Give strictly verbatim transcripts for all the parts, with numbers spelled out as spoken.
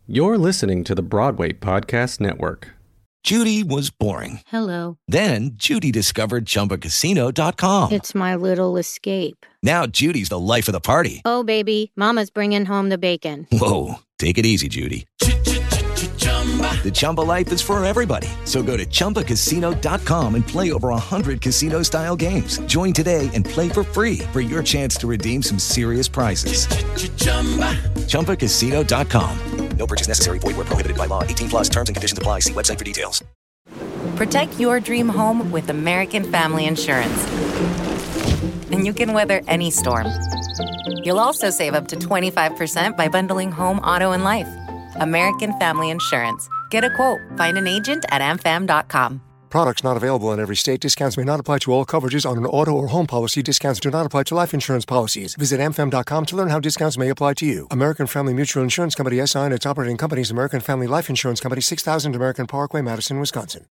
You're listening to the Broadway Podcast Network. Judy was boring. Hello. Then Judy discovered Chumba Casino dot com. It's my little escape. Now Judy's the life of the party. Oh, baby, mama's bringing home the bacon. Whoa, take it easy, Judy. The Chumba life is for everybody. So go to Chumba Casino dot com and play over one hundred casino-style games. Join today and play for free for your chance to redeem some serious prizes. Chumba Casino dot com. No purchase necessary. Void where prohibited by law. eighteen plus terms and conditions apply. See website for details. Protect your dream home with American Family Insurance. And you can weather any storm. You'll also save up to twenty-five percent by bundling home, auto, and life. American Family Insurance. Get a quote. Find an agent at a m fam dot com. Products not available in every state. Discounts may not apply to all coverages on an auto or home policy. Discounts do not apply to life insurance policies. Visit a m fam dot com to learn how discounts may apply to you. American Family Mutual Insurance Company S I and its operating companies, American Family Life Insurance Company, six thousand American Parkway, Madison, Wisconsin.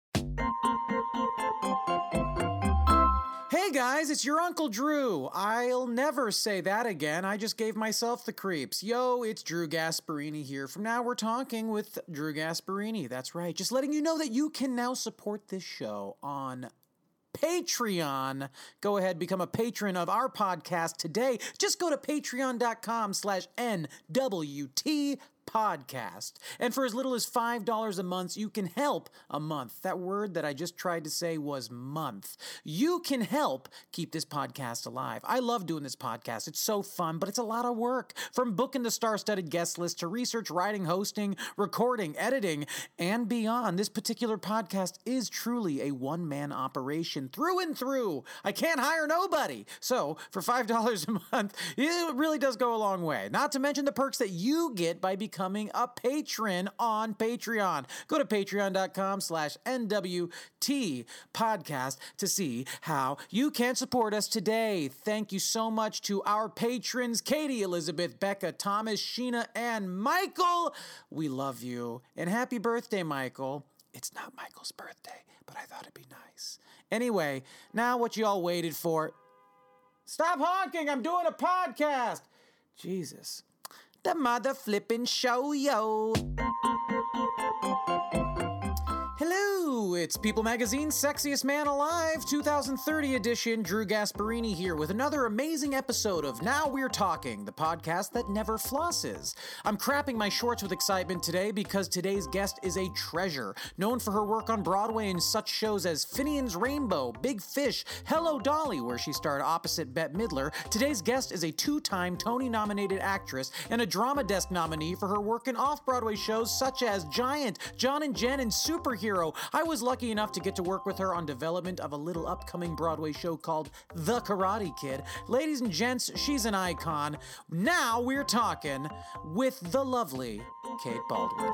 Hey guys, it's your Uncle Drew. I'll never say that again. I just gave myself the creeps. Yo, it's Drew Gasparini here. From Now We're Talking with Drew Gasparini. That's right. Just letting you know that you can now support this show on Patreon. Go ahead, become a patron of our podcast today. Just go to patreon dot com slash N W T podcast. And for as little as five dollars a month, you can help a month. That word that I just tried to say was month. You can help keep this podcast alive. I love doing this podcast. It's so fun, but it's a lot of work. From booking the star-studded guest list to research, writing, hosting, recording, editing, and beyond. This particular podcast is truly a one-man operation through and through. I can't hire nobody. So for five dollars a month, it really does go a long way. Not to mention the perks that you get by becoming Becoming a patron on Patreon. Go to patreon dot com slash N W T podcast to see how you can support us today. Thank you so much to our patrons, Katie, Elizabeth, Becca, Thomas, Sheena, and Michael. We love you. And happy birthday, Michael. It's not Michael's birthday, but I thought it'd be nice. Anyway, now what you all waited for. Stop honking. I'm doing a podcast. Jesus. The mother flippin' show, yo. Hello, it's People Magazine's Sexiest Man Alive, two thousand thirty edition. Drew Gasparini here with another amazing episode of Now We're Talking, the podcast that never flosses. I'm crapping my shorts with excitement today because today's guest is a treasure, known for her work on Broadway in such shows as Finian's Rainbow, Big Fish, Hello Dolly, where she starred opposite Bette Midler. Today's guest is a two-time Tony-nominated actress and a Drama Desk nominee for her work in off-Broadway shows such as Giant, John and Jen, and Superhero. I was lucky enough to get to work with her on development of a little upcoming Broadway show called The Karate Kid. Ladies and gents, she's an icon. Now we're talking with the lovely Kate Baldwin.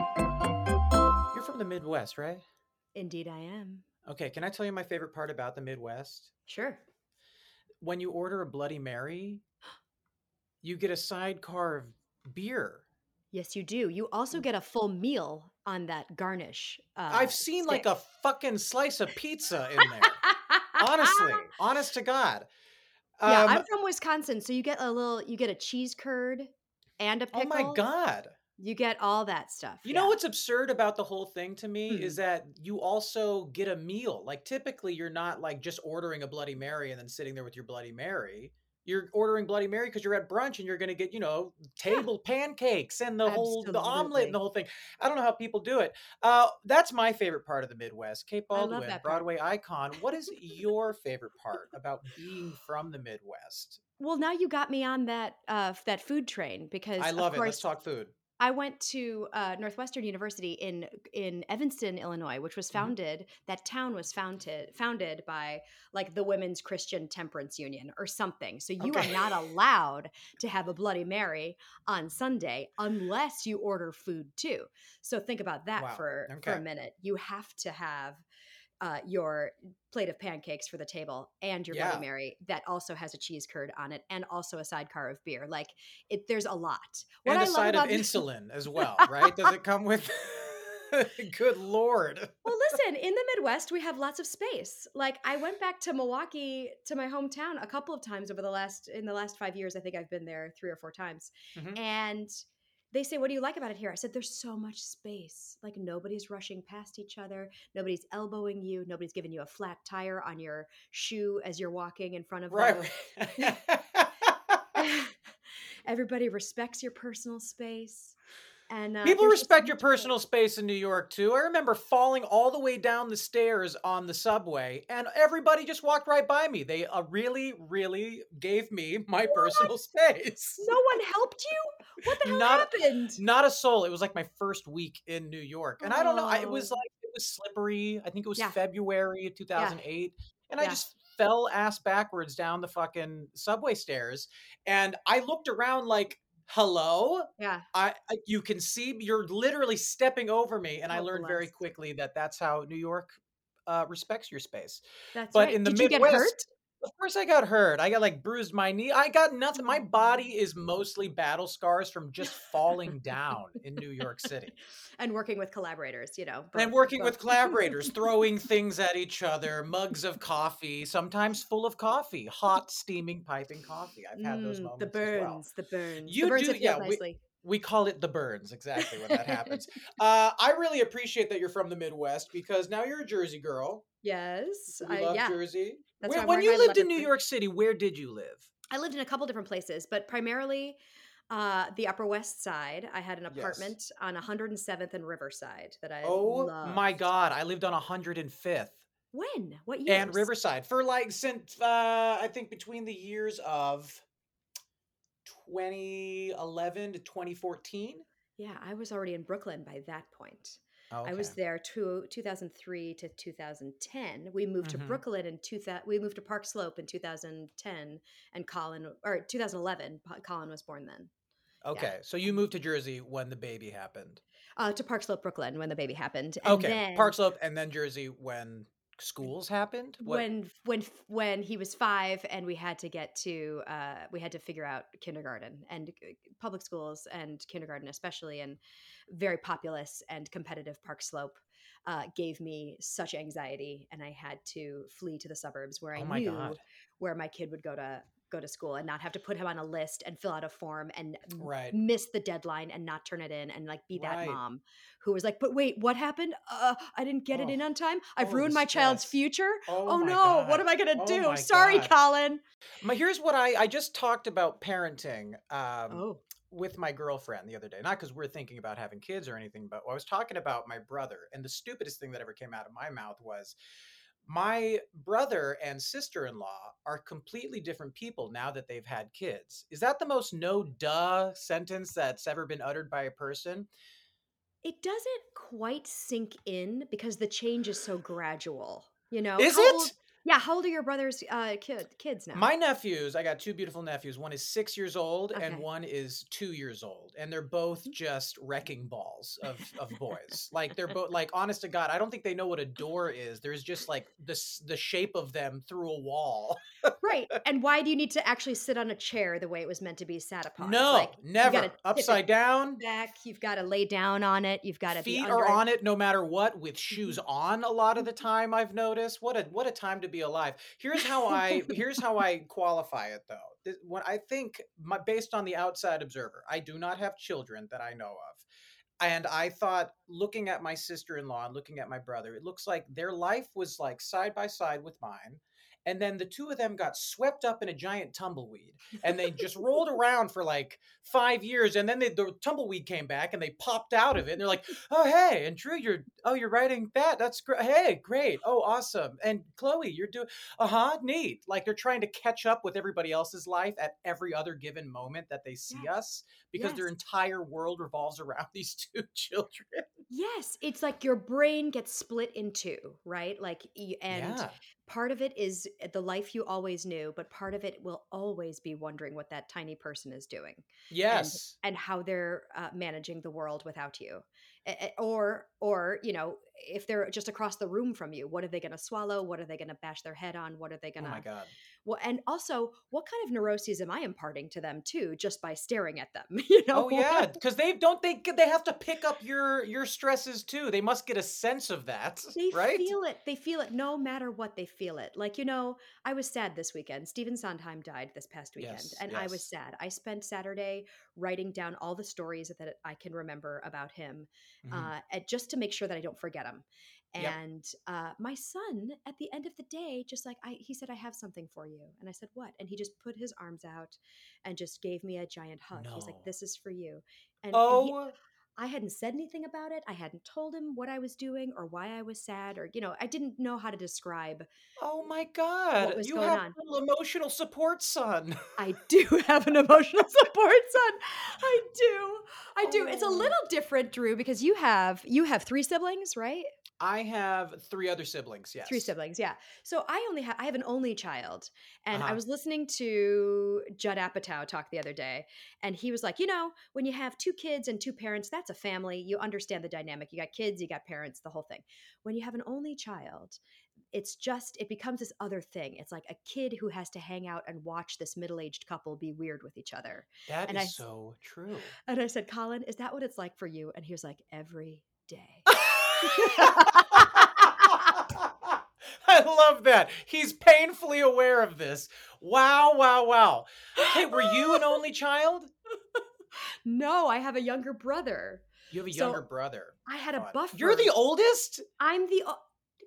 You're from the Midwest, right? Indeed I am. Okay, can I tell you my favorite part about the Midwest? Sure. When you order a Bloody Mary, you get a sidecar of beer. Yes, you do. You also get a full meal on that garnish. Uh, I've seen stick. like a fucking slice of pizza in there. Honestly, honest to God. Um, Yeah, I'm from Wisconsin, so you get a little, you get a cheese curd and a oh pickle. my God. You get all that stuff. You yeah. know what's absurd about the whole thing to me Hmm. is that you also get a meal. Like typically you're not like just ordering a Bloody Mary and then sitting there with your Bloody Mary. You're ordering Bloody Mary because you're at brunch and you're going to get, you know, table pancakes and the whole, the omelet Absolutely. and the whole thing. I don't know how people do it. Uh, that's my favorite part of the Midwest. Kate I love Baldwin, that part. Broadway icon. What is your favorite part about being from the Midwest? Well, now you got me on that uh, that food train because I love of it. course, Let's talk food. I went to uh, Northwestern University in in Evanston, Illinois, which was founded. Mm-hmm. That town was founded founded by like the Women's Christian Temperance Union or something. So you Okay. are not allowed to have a Bloody Mary on Sunday unless you order food too. So think about that Wow. for Okay. for a minute. You have to have uh, your plate of pancakes for the table and your Yeah. Bloody Mary that also has a cheese curd on it and also a sidecar of beer. Like it, there's a lot. What And I a love side of about- insulin as well, right? Does it come with? Good Lord. Well, listen, in the Midwest, we have lots of space. Like I went back to Milwaukee, to my hometown a couple of times over the last, in the last five years. I think I've been there three or four times. Mhm. And they say, what do you like about it here? I said, there's so much space. Like nobody's rushing past each other. Nobody's elbowing you. Nobody's giving you a flat tire on your shoe as you're walking in front of Right. them. Everybody respects your personal space. And uh, People there's just respect so your much personal space. space in New York too. I remember falling all the way down the stairs on the subway, and everybody just walked right by me. They uh, really, really gave me my What? personal space. No one helped you? What the hell Not, happened? not a soul. It was like my first week in New York, and I don't know. I, it was Oh. like it was slippery. I think it was Yeah. February of two thousand eight, and I Yeah. just fell ass backwards down the fucking subway stairs, and I looked around like, hello? Yeah. I, I you can see you're literally stepping over me, and I Oh, learned very blessed. quickly that that's how New York uh, respects your space. That's But right. in the Did you get Midwest, hurt? of course I got hurt. I got like bruised my knee. I got nothing. My Oh. body is mostly battle scars from just falling down in New York City. And working with collaborators, you know. And both- working both. with collaborators, throwing things at each other, mugs of coffee, sometimes full of coffee, hot, steaming, piping coffee. I've had those Mm, moments the as well. burns, the burns. You the burns do- that feels yeah, we- nicely. We call it the burns, exactly when that happens. Uh, I really appreciate that you're from the Midwest because now you're a Jersey girl. Yes. We I, love yeah. Jersey. That's Where- why I'm when wearing you my lived in leather New print. York City, where did you live? I lived in a couple different places, but primarily uh, the Upper West Side. I had an Yes. apartment on one hundred seventh and Riverside that I Oh loved. my God, I lived on one hundred fifth When? What years? and Riverside for like since uh, I think between the years of twenty eleven to twenty fourteen. Yeah, I was already in Brooklyn by that point. Okay. I was there to two thousand three to two thousand ten. We moved Mhm. to Brooklyn in two thousand. We moved to Park Slope in two thousand ten, and Colin or two thousand eleven. Po- Colin was born then. Okay, so you moved to Jersey when the baby happened. Uh, to Park Slope, Brooklyn, when the baby happened. And Okay, then Park Slope and then Jersey when schools happened. What- when when when he was five, and we had to get to uh, we had to figure out kindergarten and uh, public schools and kindergarten especially, and very populous and competitive Park Slope uh, gave me such anxiety, and I had to flee to the suburbs where I Oh my knew God. where my kid would go to go to school and not have to put him on a list and fill out a form and m- Right. miss the deadline and not turn it in and like be that Right. mom who was like, but wait, what happened? Uh, I didn't get it Oh. in on time. I've Oh, the ruined my child's stress. future. Oh Oh, my no, God. what am I gonna Oh do? my Sorry, God. Colin. My, here's what I I just talked about parenting um, Oh, with my girlfriend the other day. Not because we're thinking about having kids or anything, but I was talking about my brother, and the stupidest thing that ever came out of my mouth was my brother and sister-in-law are completely different people now that they've had kids. Is that the most no duh sentence that's ever been uttered by a person? it doesn't quite sink in because the change is so gradual. You know, Is How it? old- yeah. How old are your brother's uh, kid, kids now? My nephews, I got two beautiful nephews. One is six years old and Okay. one is two years old. And they're both just wrecking balls of, of boys. Like they're both like, honest to God, I don't think they know what a door is. There's just like this the shape of them through a wall. Right. And why do you need to actually sit on a chair the way it was meant to be sat upon? No, Like, you never. gotta tip it Upside down. back. You've got to lay down on it. You've got to be Feet under are it. on it no matter what, with shoes on a lot of the time, I've noticed. What a what a time to be alive. Here's how I here's how I qualify it though. This, when I think my, based on the outside observer, I do not have children that I know of. And I thought, looking at my sister-in-law and looking at my brother, it looks like their life was like side by side with mine. And then the two of them got swept up in a giant tumbleweed, and they just rolled around for like five years. And then they, the tumbleweed came back, and they popped out of it. And they're like, "Oh, hey, and Drew, you're oh, you're writing that. That's great. Hey, great. Oh, awesome. And Chloe, you're doing uh huh, neat." Like they're trying to catch up with everybody else's life at every other given moment that they see Yes. us, because their Yes. entire world revolves around these two children. Yes, it's like your brain gets split in two, right? Like, y- and Yeah. part of it is the life you always knew, but part of it will always be wondering what that tiny person is doing Yes. and how they're uh, managing the world without you. A- a- Or, or you know, if they're just across the room from you, what are they going to swallow? What are they going to bash their head on? What are they Oh going my to? God. Well, and also, what kind of neuroses am I imparting to them too, just by staring at them? You know? Oh yeah, because they don't they they have to pick up your your stresses too. They must get a sense of that, They right? feel it. They feel it no matter what. They feel it. Like, you know, I was sad this weekend. Stephen Sondheim died this past weekend, Yes, and I was yes. sad. I spent Saturday writing down all the stories that I can remember about him, Mhm. uh, and just to make sure that I don't forget them. Yep. And uh, my son, at the end of the day, just like I, he said, "I have something for you." And I said, "What?" And he just put his arms out and just gave me a giant hug. He's like, No. "This is for you." And, and he, Oh, I hadn't said anything about it. I hadn't told him what I was doing or why I was sad, or, you know, I didn't know how to describe oh my what God. was You going have on. a little emotional support son. I do have an emotional support son. I do. I do. It's a Oh. little different, Drew, because you have you have three siblings, right? I have three other siblings, yes. Three siblings, yeah. So I only have I have an only child, and I Uh-huh. was listening to Judd Apatow talk the other day, and he was like, you know, when you have two kids and two parents, that's a family. You understand the dynamic. You got kids, you got parents, the whole thing. When you have an only child, it's just it becomes this other thing. It's like a kid who has to hang out and watch this middle-aged couple be weird with each other. That And is I so true. and I said, "Colin, is that what it's like for you?" And he was like, "Every day." I love that. He's painfully aware of this. Wow, wow, wow. Hey, were you an only child? No, I have a younger brother. You have a So, younger brother. I had a Fun. buffer. You're the oldest? I'm the o-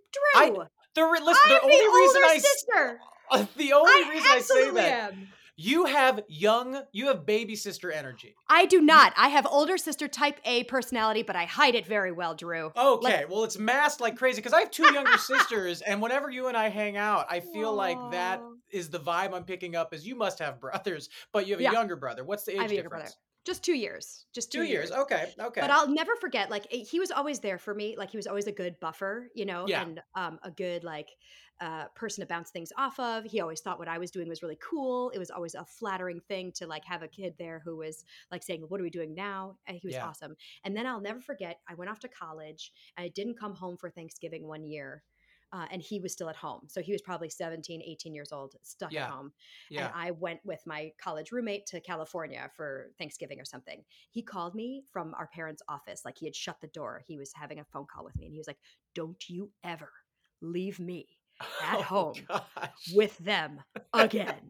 I Drew. the re- listen, I'm the only the reason older I s- sister. uh, the only I reason I say absolutely that am. you have young, you have baby sister energy. I do not. I have older sister type A personality, but I hide it very well, Drew. Okay, Like- well, it's masked like crazy because I have two younger sisters, and whenever you and I hang out, I feel like that Aw. is the vibe I'm picking up. Is you must have brothers, but you have a Yeah. younger brother. What's the age I have a younger difference? brother. Just two years. Just two, Two years. Okay, okay. But I'll never forget, like, eh, he was always there for me. Like, he was always a good buffer, you know, Yeah. and um, a good, like, uh, person to bounce things off of. He always thought what I was doing was really cool. It was always a flattering thing to, like, have a kid there who was, like, saying, "What are we doing now?" And he was Yeah. awesome. And then I'll never forget, I went off to college, and I didn't come home for Thanksgiving one year. Uh, and he was still at home. So he was probably seventeen, eighteen years old, stuck Yeah. at home. Yeah. And I went with my college roommate to California for Thanksgiving or something. He called me from our parents' office. Like, he had shut the door. He was having a phone call with me. And he was like, "Don't you ever leave me at Oh, home gosh. with them again.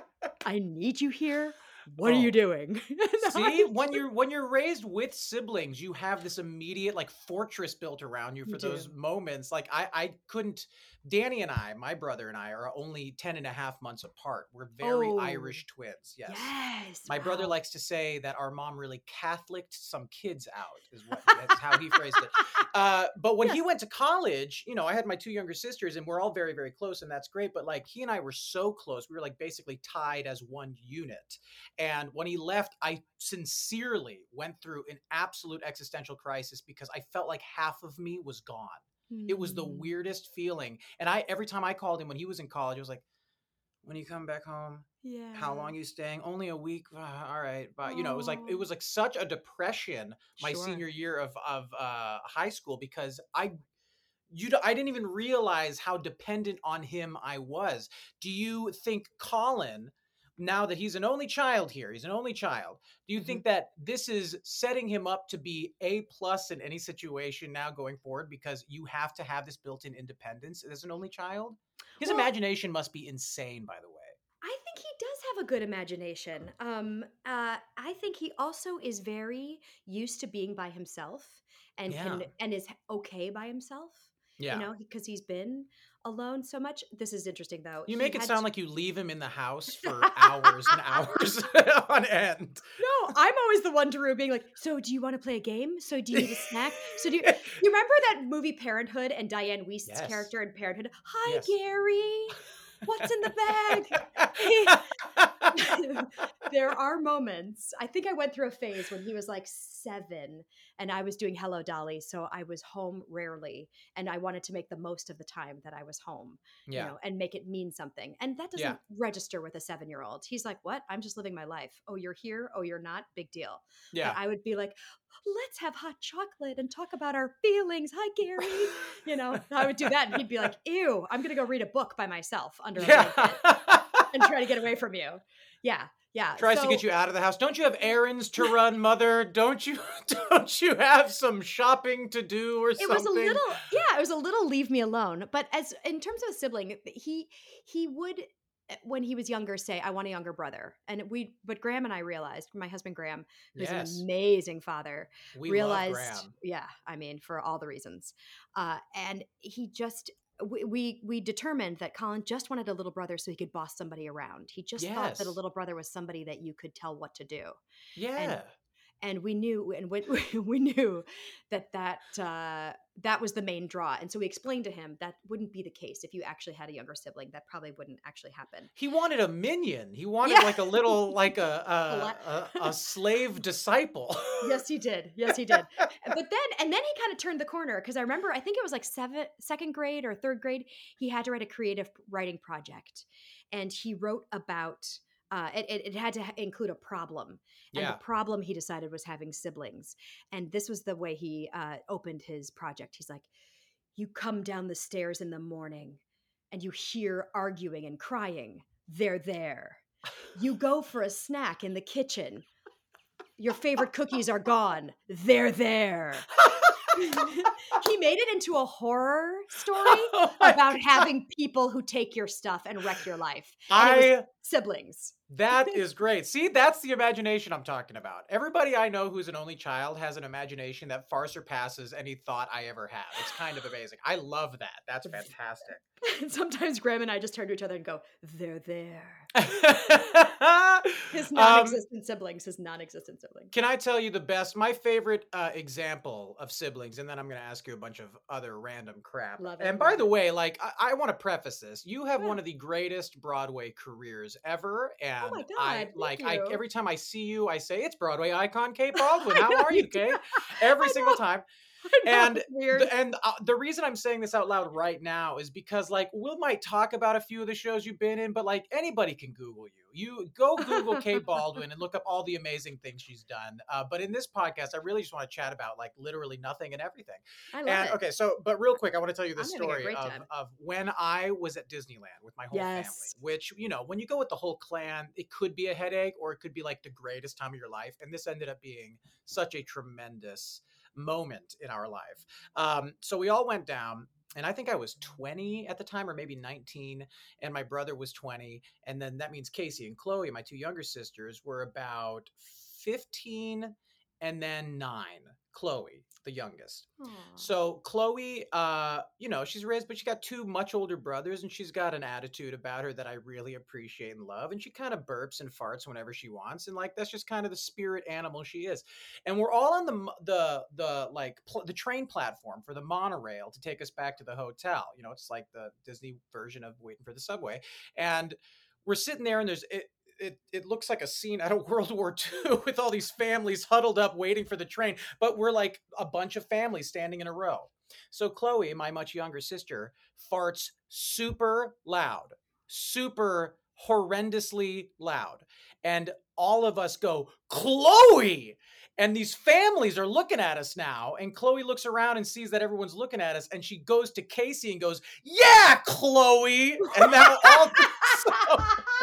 I need you here. What are Oh. you doing?" And See, I- when you're when you're raised with siblings, you have this immediate like fortress built around you You for those do. moments. Like I I couldn't Danny and I, my brother and I, are only ten and a half months apart. We're very Oh. Irish twins. Yes. Yes. My brother wow. likes to say that our mom really Catholicked some kids out, is what that's how he phrased it. Uh, but when Yeah. he went to college, you know, I had my two younger sisters, and we're all very, very close, and that's great. But like he and I were so close, we were like basically tied as one unit. And when he left, I sincerely went through an absolute existential crisis because I felt like half of me was gone. It was the Mm. weirdest feeling. And I every time I called him when he was in college, I was like, "When you come back home, Yeah. how long are you staying? Only a week. Ah, all right." But you know, it was like it Aw. was like such a depression my Sure. senior year of of uh, high school because I you d- I didn't even realize how dependent on him I was. Do you think Colin, now that he's an only child here, he's an only child, do you Mhm. think that this is setting him up to be A plus in any situation now going forward because you have to have this built-in independence as an only child? His Well- imagination must be insane, by the way. I think he does have a good imagination. Um, uh, I think he also is very used to being by himself and can Yeah. and is okay by himself. Yeah. You know, because he's been alone so much. This is interesting, though. You He make it had sound to- like you leave him in the house for hours and hours on end. No, I'm always the one, Drew, being like, "So, do you want to play a game? So, do you need a snack? So, do you, you remember that movie Parenthood and Diane Weist's Yes. character in Parenthood? Hi, Yes. Gary. What's in the bag?" There are moments. I think I went through a phase when he was like seven and I was doing Hello Dolly. So I was home rarely and I wanted to make the most of the time that I was home, Yeah. you know, and make it mean something. And that doesn't Yeah. register with a seven year old. He's like, "What? I'm just living my life. Oh, you're here. Oh, you're not. Big deal." Yeah. But I would be like, "Let's have hot chocolate and talk about our feelings. Hi, Gary." You know, I would do that. And he'd be like, "Ew, I'm going to go read a book by myself under a Yeah. blanket and try to get away from you." Yeah. Yeah. Tries to So- get you out of the house. Don't you have errands to run, mother? Don't you don't you have some shopping to do or It something? was a little, yeah, it was a little leave me alone. But as in terms of a sibling, he he would when he was younger, say, I want a younger brother. And we, but Graham and I realized, my husband Graham, who's Yes. an amazing father, We realized, love Graham. yeah, I mean, for all the reasons. Uh, and he just, we, we we determined that Colin just wanted a little brother so he could boss somebody around. He just thought that a Yes. little brother was somebody that you could tell what to do. Yeah. And and we knew, and we, we knew that that uh, that was the main draw. And so we explained to him that wouldn't be the case if you actually had a younger sibling. That probably wouldn't actually happen. He wanted a minion. He wanted Yeah. like a little, like a A a, lot. a, a slave disciple. Yes, he did. Yes, he did. But then, and then he kind of turned the corner because I remember, I think it was like seven, second grade or third grade, he had to write a creative writing project, and he wrote about. Uh, it, it, it had to ha- include a problem. And Yeah. the problem he decided was having siblings. And this was the way he uh, opened his project. He's like, you come down the stairs in the morning and you hear arguing and crying. They're there. You go for a snack in the kitchen. Your favorite cookies are gone. They're there. He made it into a horror story Oh my about God. having people who take your stuff and wreck your life. And it was I siblings. That is great. See, that's the imagination I'm talking about. Everybody I know who's an only child has an imagination that far surpasses any thought I ever had. It's kind of amazing. I love that. That's fantastic. Sometimes Graham and I just turn to each other and go, they're there. His Um, non-existent siblings, his non-existent siblings. Can I tell you the best, my favorite uh, example of siblings, and then I'm going to ask you a bunch of other random crap. Love it, And love by the it. way, like I, I want to preface this: you have Yeah. one of the greatest Broadway careers ever, and my God, I thank like I you. every time I see you, I say it's Broadway icon Kate Baldwin. How are you, Kate? Every I single know. time. I know, And it's weird. the, and uh, the reason I'm saying this out loud right now is because like we might talk about a few of the shows you've been in, but like anybody can Google you. You go Google Kate Baldwin and look up all the amazing things she's done. Uh, but in this podcast, I really just want to chat about like literally nothing and everything. I love And it. okay, so but real quick, I want to tell you the I'm having a story great of, time. of when I was at Disneyland with my whole family. Yes. Which, you know, when you go with the whole clan, it could be a headache or it could be like the greatest time of your life. And this ended up being such a tremendous moment in our life. Um, so we all went down, and I think I was twenty at the time, or maybe nineteen, and my brother was twenty. And then that means Casey and Chloe, my two younger sisters, were about fifteen and then nine. Chloe, the youngest. Aw. So Chloe, uh, you know, she's raised, but she got two much older brothers, and she's got an attitude about her that I really appreciate and love. And she kind of burps and farts whenever she wants, and like that's just kind of the spirit animal she is. And we're all on the m- the the like pl- the train platform for the monorail to take us back to the hotel. You know, it's like the Disney version of waiting for the subway, and we're sitting there, and there's it. It, it looks like a scene out of World War Two with all these families huddled up waiting for the train, but we're like a bunch of families standing in a row. So Chloe, my much younger sister, farts super loud, super horrendously loud. And all of us go, Chloe! And these families are looking at us now. And Chloe looks around and sees that everyone's looking at us. And she goes to Casey and goes, yeah, Chloe! And now all so,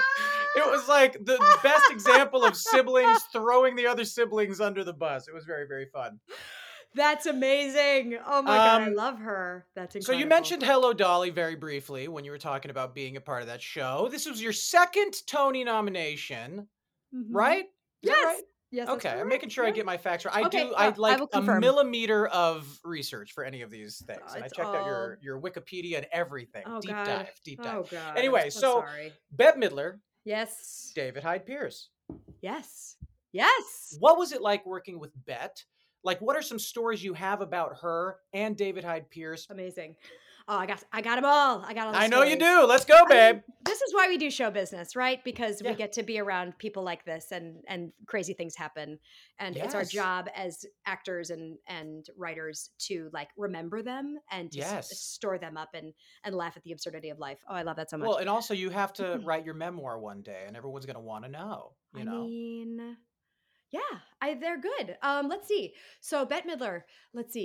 it was like the best example of siblings throwing the other siblings under the bus. It was very, very fun. That's amazing. Oh my God, I Um, love her. That's So incredible. you mentioned Hello Dolly very briefly when you were talking about being a part of that show. This was your second Tony nomination, Mhm. right? Is Yes. that right? Yes. that's Okay, I'm correct. making sure I Yeah. get my facts right. I Okay, do. uh, I'd I like will a confirm. millimeter of research for any of these things, Uh, and I it's checked out your all- your Wikipedia and everything. Oh deep God. dive, deep dive. Oh God. Anyway, I'm so, so sorry. Bette Midler, Yes. David Hyde Pierce. Yes. Yes. What was it like working with Bette? Like, what are some stories you have about her and David Hyde Pierce? Amazing. Oh, I got I got them all. I got all the I know you stories. do. Let's go, I mean, babe. this is why we do show business, right? Because Yeah. we get to be around people like this, and and crazy things happen, and it's our Yes. job as actors and and writers to like remember them and to s- Yes. store them up and and laugh at the absurdity of life. Oh, I love that so much. Well, and also you have to write your memoir one day, and everyone's going to want to know. You I know, mean, yeah, I they're good. Um, let's see. So Bette Midler, let's see.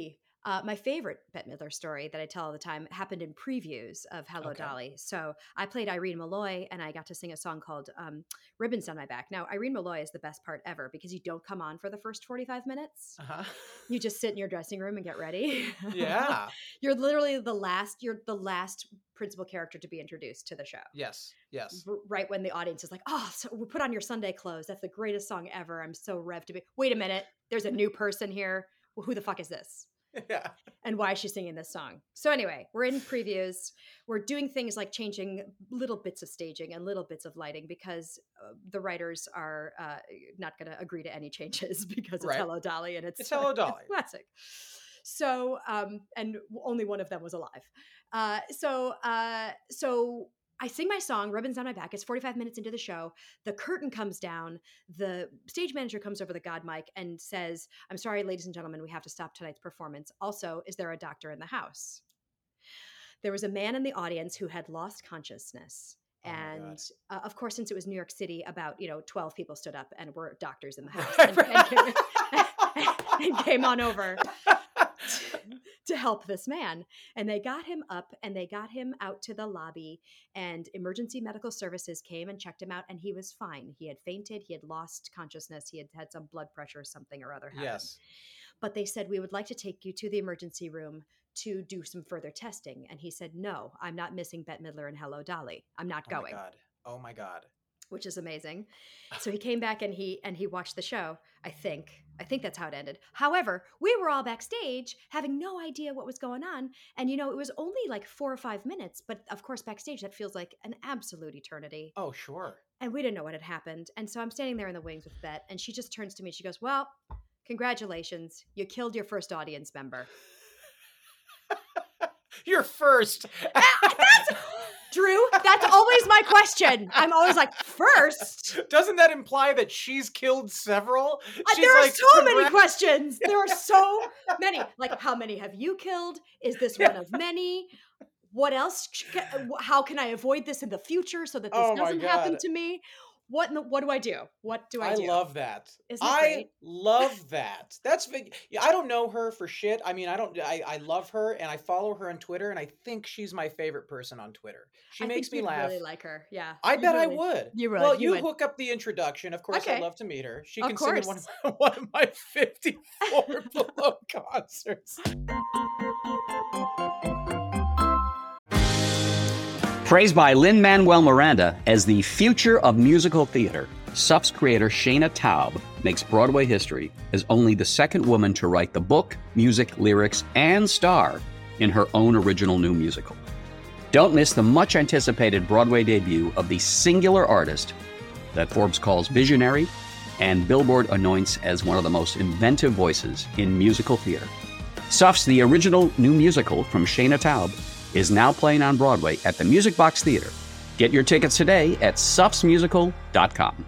Uh, my favorite Bette Midler story that I tell all the time happened in previews of Hello, Okay. Dolly. So I played Irene Malloy, and I got to sing a song called um, Ribbons Down My Back. Now, Irene Malloy is the best part ever because you don't come on for the first forty-five minutes. Uh-huh. You just sit in your dressing room and get ready. Yeah. You're literally the last, you're the last principal character to be introduced to the show. Yes. Yes. R- right when the audience is like, oh, so we put on your Sunday clothes. That's the greatest song ever. I'm so revved to be. Wait a minute. There's a new person here. Well, who the fuck is this? Yeah. And why is she singing this song? So anyway, we're in previews. We're doing things like changing little bits of staging and little bits of lighting because uh, the writers are uh, not going to agree to any changes because it's Right. Hello, Dolly, and it's, It's Hello, Dolly. It's classic. So, um, and only one of them was alive. Uh, so, uh, so I sing my song, Ribbons Down My Back. It's forty-five minutes into the show. The curtain comes down. The stage manager comes over the God mic and says, I'm sorry, ladies and gentlemen, we have to stop tonight's performance. Also, is there a doctor in the house? There was a man in the audience who had lost consciousness. Oh my And God. uh, of course, since it was New York City, about, you know, twelve people stood up and were doctors in the house and, and, came, and came on over to help this man. And they got him up and they got him out to the lobby, and emergency medical services came and checked him out, and he was fine. He had fainted. He had lost consciousness. He had had some blood pressure or something or other happen. Yes. But they said, we would like to take you to the emergency room to do some further testing. And he said, no, I'm not missing Bette Midler and Hello, Dolly. I'm not Oh going. my God. Oh my God. Which is amazing. So he came back and he and he watched the show. I think I think that's how it ended. However, we were all backstage having no idea what was going on, and you know it was only like four or five minutes, but of course backstage that feels like an absolute eternity. Oh, sure. And we didn't know what had happened, and so I'm standing there in the wings with Bette, and she just turns to me. She goes, "Well, congratulations, you killed your first audience member." You're first. That's Drew, that's always my question. I'm always like, first? Doesn't that imply that she's killed several? Uh, She's there are like, so many "Congrat-" questions. There are so many. Like, how many have you killed? Is this one of many? What else? sh- How can I avoid this in the future so that this Oh my doesn't happen God. to me? What in the, what do I do? What do I, I do? love that. Isn't it I great? love that. That's big. Yeah, I don't know her for shit. I mean, I don't. I, I love her and I follow her on Twitter, and I think she's my favorite person on Twitter. She I makes think me you'd laugh. really like her. Yeah. I you'd bet I really- would. You would. Well, you you would. hook up the introduction. Of course, Okay. I'd love to meet her. She Of can sing in one course. of, one of my fifty-four below concerts. Praised by Lin-Manuel Miranda as the future of musical theater, S U F's creator Shayna Taub makes Broadway history as only the second woman to write the book, music, lyrics, and star in her own original new musical. Don't miss the much-anticipated Broadway debut of the singular artist that Forbes calls visionary and Billboard anoints as one of the most inventive voices in musical theater. S U F's The Original New Musical from Shayna Taub is now playing on Broadway at the Music Box Theater. Get your tickets today at sufs musical dot com.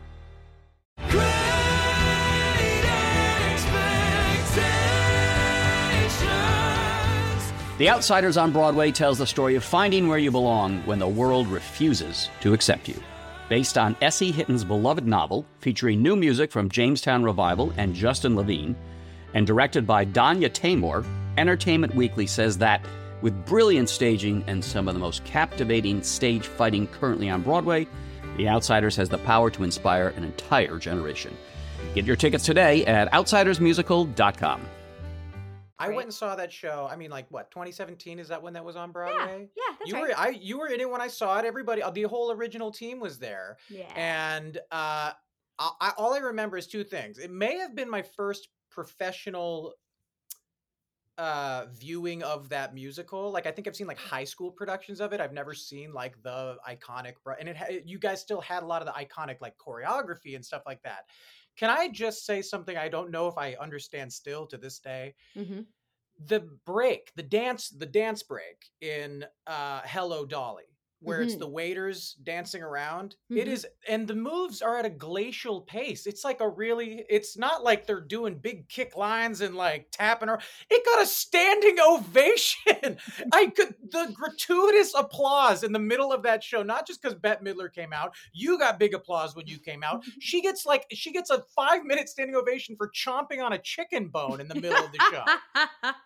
The Outsiders on Broadway tells the story of finding where you belong when the world refuses to accept you. Based on S E. Hitton's beloved novel, featuring new music from Jamestown Revival and Justin Levine, and directed by Danya Taymor, Entertainment Weekly says that, with brilliant staging and some of the most captivating stage fighting currently on Broadway, The Outsiders has the power to inspire an entire generation. Get your tickets today at outsiders musical dot com. I Great. went and saw that show. I mean, like what? twenty seventeen is that when that was on Yeah, Broadway? yeah, that's you right. were I you were in it when I saw it. Everybody, the whole original team was there, Yeah. and uh, I, I, all I remember is two things. It may have been my first professional uh viewing of that musical. Like I think I've seen like high school productions of it. I've never seen like the iconic bro- and it ha- you guys still had a lot of the iconic like choreography and stuff like that. Can I just say something I don't know if I understand still to this day? Mhm. The break, the dance, the dance break in uh Hello Dolly, where it's Mhm. the waiters dancing around. Mhm. It is, and the moves are at a glacial pace. It's like a really, it's not like they're doing big kick lines and like tapping her. It got a standing ovation. I could, the gratuitous applause in the middle of that show, not just because Bette Midler came out. You got big applause when you came out. She gets like, she gets a five minute standing ovation for chomping on a chicken bone in the middle of the show.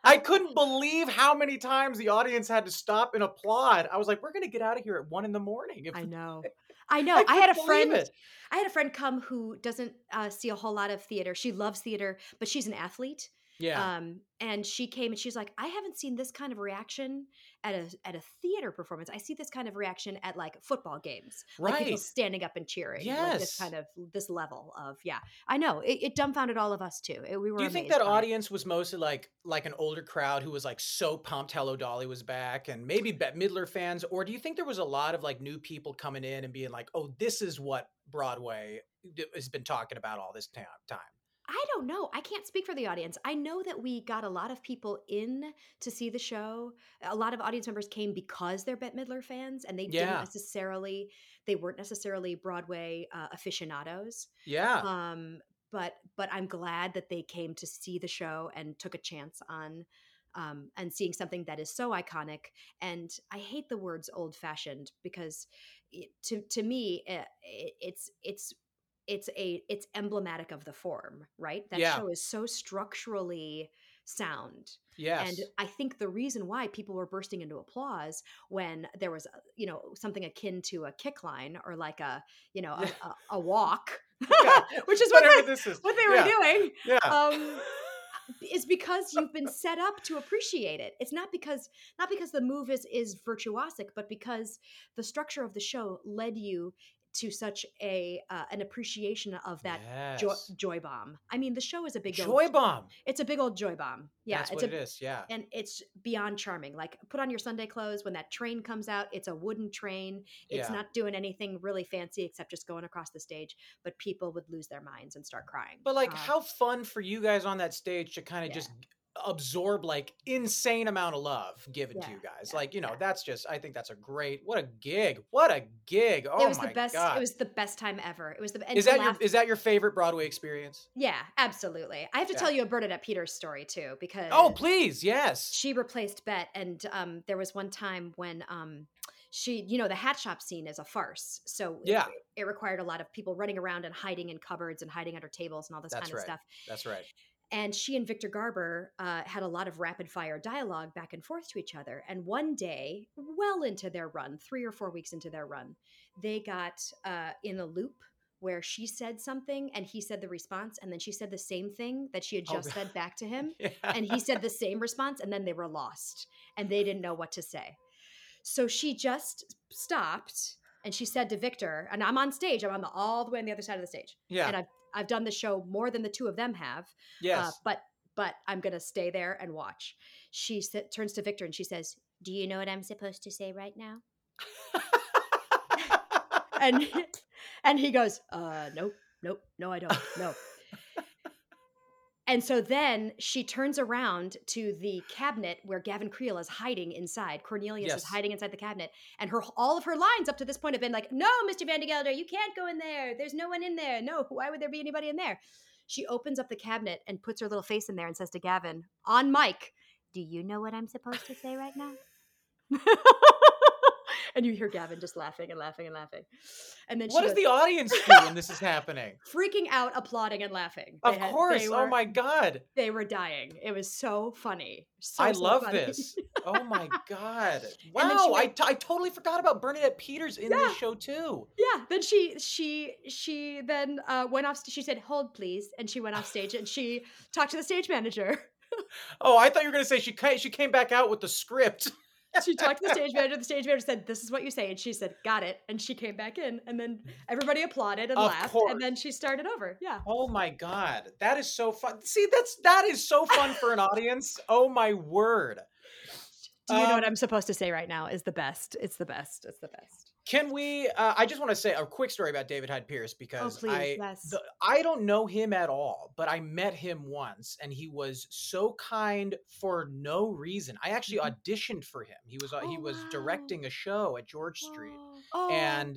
I couldn't believe how many times the audience had to stop and applaud. I was like, we're going to get out of here at one in the morning. If I know. I know. I, I had a couldn't friend. believe it. I had a friend come who doesn't uh, see a whole lot of theater. She loves theater, but she's an athlete. Yeah. Um, and she came and she's like, I haven't seen this kind of reaction at a at a theater performance. I see this kind of reaction at like football games, like people Right. standing up and cheering. Like this Yes. kind of this level of yeah. I know it, it dumbfounded all of us too. It, we were. Do you think amazed that by it. audience was mostly like like an older crowd who was like so pumped Hello Dolly was back, and maybe Bette Midler fans, or do you think there was a lot of like new people coming in and being like, oh, this is what Broadway d- has been talking about all this ta- time? I don't know. I can't speak for the audience. I know that we got a lot of people in to see the show. A lot of audience members came because they're Bette Midler fans, and they didn't Yeah. necessarily they weren't necessarily Broadway uh, aficionados. Yeah. Um, but but I'm glad that they came to see the show and took a chance on um, and seeing something that is so iconic. And I hate the words old fashioned because it, to to me it, it's it's it's a it's emblematic of the form, right? That Yeah. show is so structurally sound. Yes. And I think the reason why people were bursting into applause when there was, a- you know, something akin to a kick line or like a, you know, a, a, a walk, Yeah. which is what Whatever they, this is. what they were Yeah. doing, Yeah. um, is because you've been set up to appreciate it. It's not because not because the move is is virtuosic, but because the structure of the show led you to such a uh, an appreciation of that joy, Yes. joy bomb. I mean, the show is a big Joy old, bomb. it's a big old joy bomb. Yeah, That's it's what a, it is. Yeah. and it's beyond charming. Like put on your Sunday clothes when that train comes out. It's a wooden train. It's Yeah. not doing anything really fancy except just going across the stage. But people would lose their minds and start crying. But like, Uh, how fun for you guys on that stage to kind of Yeah. just absorb like insane amount of love given to Yeah, you guys. yeah, Like, you know, yeah. that's just, I think that's a great, what a gig. What a gig. Oh it was my the best. God. It was the best time ever. It was the. And is to that your, laugh- is that your favorite Broadway experience? Yeah, absolutely. I have to Yeah. tell you a Bernadette Peters story too, because Oh, please. Yes. she replaced Bette, and um, there was one time when um, she, you know, the hat shop scene is a farce, so it- Yeah. it, required a lot of people running around and hiding in cupboards and hiding under tables and all this That's kind of right. stuff. That's right. And she and Victor Garber uh, had a lot of rapid fire dialogue back and forth to each other. And one day, well into their run, three or four weeks into their run, they got uh, in a loop where she said something and he said the response. And then she said the same thing that she had Oh, just God. said back to him. Yeah. And he said the same response. And then they were lost and they didn't know what to say. So she just stopped and she said to Victor, and I'm on stage, I'm on the all the way on the other side of the stage. Yeah. And I've I've done the show more than the two of them have. Yes. Uh, but but I'm gonna stay there and watch. She sa- turns to Victor and she says, "Do you know what I'm supposed to say right now?" and and he goes, "Uh, nope, nope, no, I don't, no." And so then she turns around to the cabinet where Gavin Creel is hiding inside. Cornelius Yes. is hiding inside the cabinet, and her all of her lines up to this point have been like, "No, Mister Van de Gelder, you can't go in there. There's no one in there. No, why would there be anybody in there?" She opens up the cabinet and puts her little face in there and says to Gavin on mic, "Do you know what I'm supposed to say right now?" And you hear Gavin just laughing and laughing and laughing. And then What she does goes, the audience do when this is happening? freaking out, applauding and laughing. Of They had- course. they Oh were- my God. They were dying. It was so funny. So, I so love funny. this. Oh my God. then she Wow. I, went- t- I totally forgot about Bernadette Peters in Yeah. this show too. Yeah. Then she she she then uh, went off. She said, "Hold, please," and she went off stage and she talked to the stage manager. Oh, I thought you were going to say she ca- she came back out with the script. She talked to the stage manager. The stage manager said, "This is what you say," and she said, "Got it." And she came back in, and then everybody applauded and Of laughed, course. and then she started over. Yeah. Oh my God. That is so fun. See, that's that is so fun for an audience. Oh my word. Do you know what Um, I'm supposed to say right now? Is the best. It's the best. It's the best. Can we? Uh, I just want to say a quick story about David Hyde Pierce because please, I yes. the, I don't know him at all, but I met him once, and he was so kind for no reason. I actually Mhm. auditioned for him. He was uh, he Oh, was wow. directing a show at George Street, Oh. and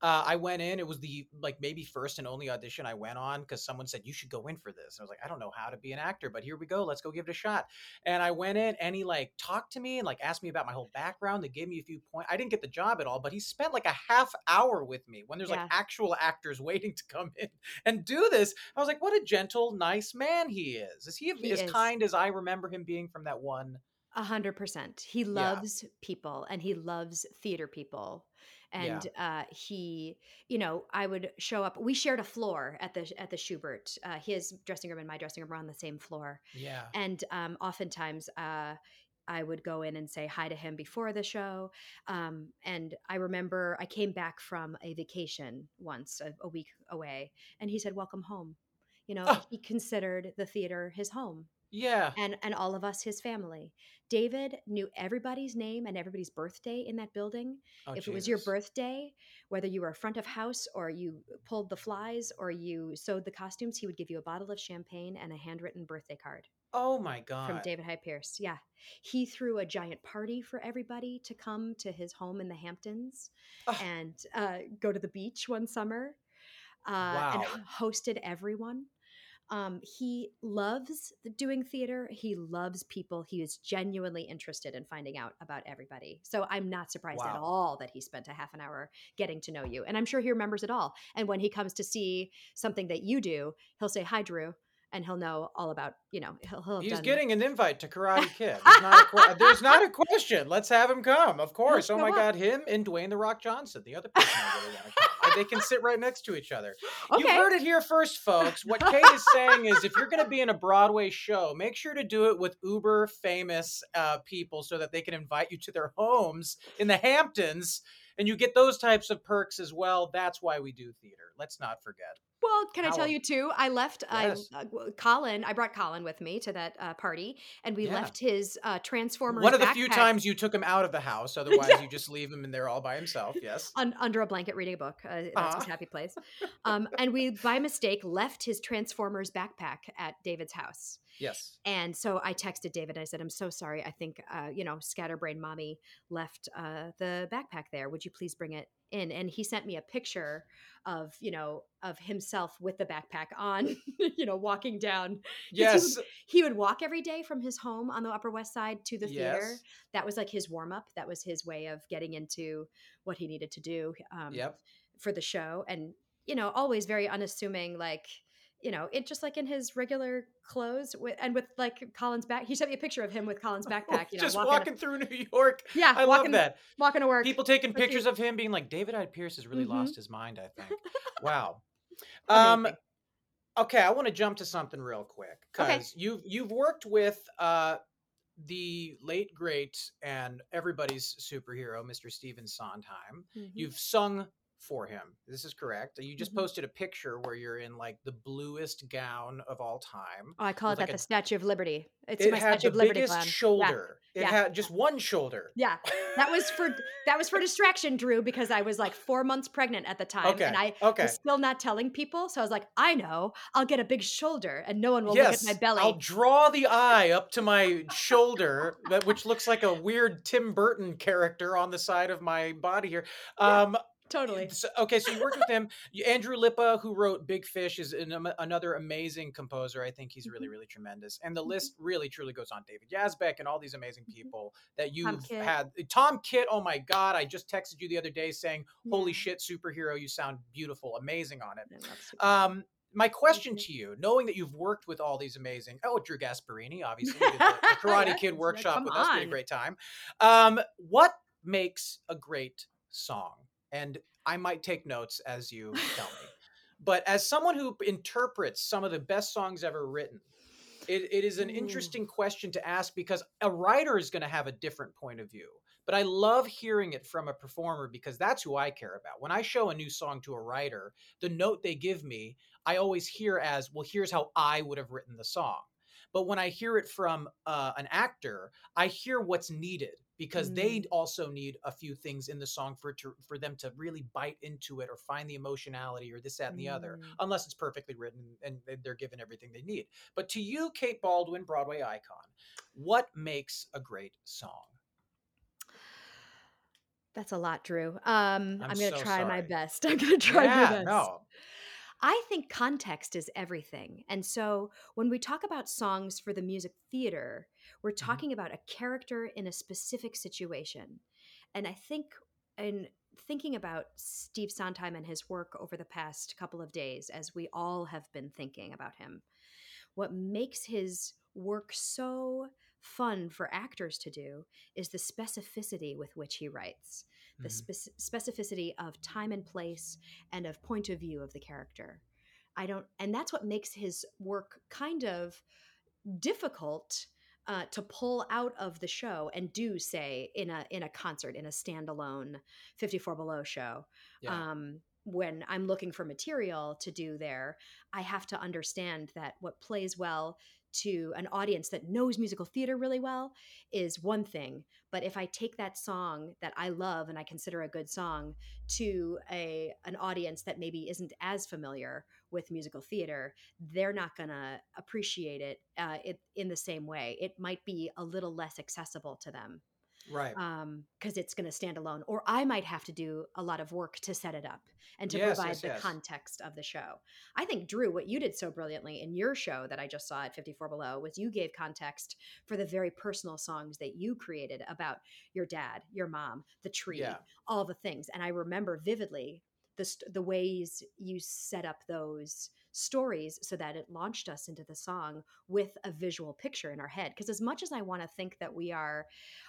Uh, I went in. It was the like maybe first and only audition I went on because someone said you should go in for this. I was like, I don't know how to be an actor, but here we go. Let's go give it a shot. And I went in, and he like talked to me and like asked me about my whole background. They gave me a few points. I didn't get the job at all, but he spent like a half hour with me when there's Yeah. like actual actors waiting to come in and do this. I was like, what a gentle, nice man he is. Is he, He as is. kind as I remember him being from that one? A hundred percent. He loves people and he loves theater people. And uh, he, you know, I would show up. We shared a floor at the at the Schubert. Uh, his dressing room and my dressing room were on the same floor. Yeah. And um, oftentimes, uh, I would go in and say hi to him before the show. Um, and I remember I came back from a vacation once, a, a week away, and he said, "Welcome home." You know, Oh. he considered the theater his home. Yeah. And and all of us his family. David knew everybody's name and everybody's birthday in that building. Oh, If it was your Jesus. birthday, whether you were a front of house or you pulled the flies or you sewed the costumes, he would give you a bottle of champagne and a handwritten birthday card Oh my God. from David Hyde Pierce. Yeah. He threw a giant party for everybody to come to his home in the Hamptons Oh. and uh, go to the beach one summer uh, and Wow. h- hosted everyone. Um, he loves doing theater. He loves people. He is genuinely interested in finding out about everybody. So I'm not surprised at Wow. all that he spent a half an hour getting to know you. And I'm sure he remembers it all. And when he comes to see something that you do, he'll say, "Hi, Drew." And he'll know all about, you know, he'll, he'll have He's done. getting an invite to Karate Kid. There's not, a que- there's not a question. Let's have him come. Of course. He'll Oh my show God, him and Dwayne the Rock Johnson, the other person I really want to come. And they can sit right next to each other. You've Okay. heard it here first, folks. What Kate is saying is, if you're going to be in a Broadway show, make sure to do it with uber famous uh, people so that they can invite you to their homes in the Hamptons, and you get those types of perks as well. That's why we do theater. Let's not forget. Well, can I How- tell you too? I left Yes. I uh, Colin. I brought Colin with me to that uh, party, and we Yeah. left his uh, Transformers One of the few backpack times you took him out of the house. Otherwise, Yeah. you just leave him in there all by himself. Yes. un- under a blanket reading a book. Uh, that's Uh-huh. his happy place. Um, and we, by mistake, left his Transformers backpack at David's house. Yes. And so I texted David. I said, "I'm so sorry. I think, uh, you know, Scatterbrain Mommy left uh, the backpack there. Would you please bring it in?" And he sent me a picture of, you know, of himself with the backpack on, you know, walking down. 'Cause Yes. He would, he would walk every day from his home on the Upper West Side to the theater. Yes. That was like his warm up. That was his way of getting into what he needed to do um, Yep. for the show. And, you know, always very unassuming, like, you know, it just like in his regular clothes with, and with like Colin's back. He sent me a picture of him with Colin's backpack. You know, Just walking, walking through New York. yeah, I walking, love that. walking to work. People taking Like pictures he- of him being like, David Hyde Pierce has really Mhm. lost his mind, I think. Wow. Um, Amazing. okay, I want to jump to something real quick Okay. because you've you've worked with uh, the late great and everybody's superhero, Mister Stephen Sondheim. Mhm. You've sung for him. This is correct. You just Mhm. posted a picture where you're in like the bluest gown of all time. Oh, I call it with, that like, the a- Statue of Liberty. It's It my had Statue the of Liberty biggest clown. Yeah. shoulder. It yeah. had just one shoulder. Yeah, that was for that was for distraction, Drew, because I was like four months pregnant at the time, Okay, and I okay. was still not telling people. So I was like, I know, I'll get a big shoulder, and no one will Yes, look at my belly. I'll draw the eye up to my shoulder, that which looks like a weird Tim Burton character on the side of my body here. Um, Totally. so- okay, so you worked with him. You- Andrew Lippa, who wrote Big Fish, is an, am- another amazing composer. I think he's really, Mm-hmm. really tremendous. And the list really, truly goes on. David Yazbek and all these amazing people that you've Kidd. had. Tom Kitt, oh my God, I just texted you the other day saying, holy Yeah. shit, superhero, you sound beautiful, amazing on it. I love Super- Um, my question you. to you, knowing that you've worked with all these amazing, oh, Drew Gasparini, obviously, you did the, the Karate Yes, Kid yeah, workshop come with us, we had a on. great time. Um, what makes a great song? And I might take notes as you tell me. But as someone who interprets some of the best songs ever written, it, it is an Ooh. interesting question to ask because a writer is going to have a different point of view. But I love hearing it from a performer because that's who I care about. When I show a new song to a writer, the note they give me, I always hear as, well, here's how I would have written the song. But when I hear it from uh, an actor, I hear what's needed because they also need a few things in the song for it to, for them to really bite into it or find the emotionality or this, that, and the other, Mm. unless it's perfectly written and they're given everything they need. But to you, Kate Baldwin, Broadway icon, what makes a great song? That's a lot, Drew. Um, I'm I'm going to so try my sorry. best. I'm going to try my Yeah, best. no. I think context is everything. And so when we talk about songs for the music theater, we're Mhm. talking about a character in a specific situation. And I think in thinking about Steve Sondheim and his work over the past couple of days, as we all have been thinking about him, what makes his work so fun for actors to do is the specificity with which he writes, the Mhm. spec- specificity of time and place and of point of view of the character. I don't, and that's what makes his work kind of difficult uh, to pull out of the show and do, say, in a in a concert, in a standalone fifty-four Below show. Yeah. Um, when I'm looking for material to do there, I have to understand that what plays well to an audience that knows musical theater really well is one thing. But if I take that song that I love and I consider a good song to a an audience that maybe isn't as familiar with musical theater, they're not going to appreciate it, uh, it in the same way. It might be a little less accessible to them Right. um, because it's going to stand alone. Or I might have to do a lot of work to set it up and to Yes, provide yes, the yes. context of the show. I think, Drew, what you did so brilliantly in your show that I just saw at fifty-four Below was you gave context for the very personal songs that you created about your dad, your mom, the tree, Yeah. all the things. And I remember vividly the, st- the ways you set up those stories so that it launched us into the song with a visual picture in our head. Because as much as I want to think that we are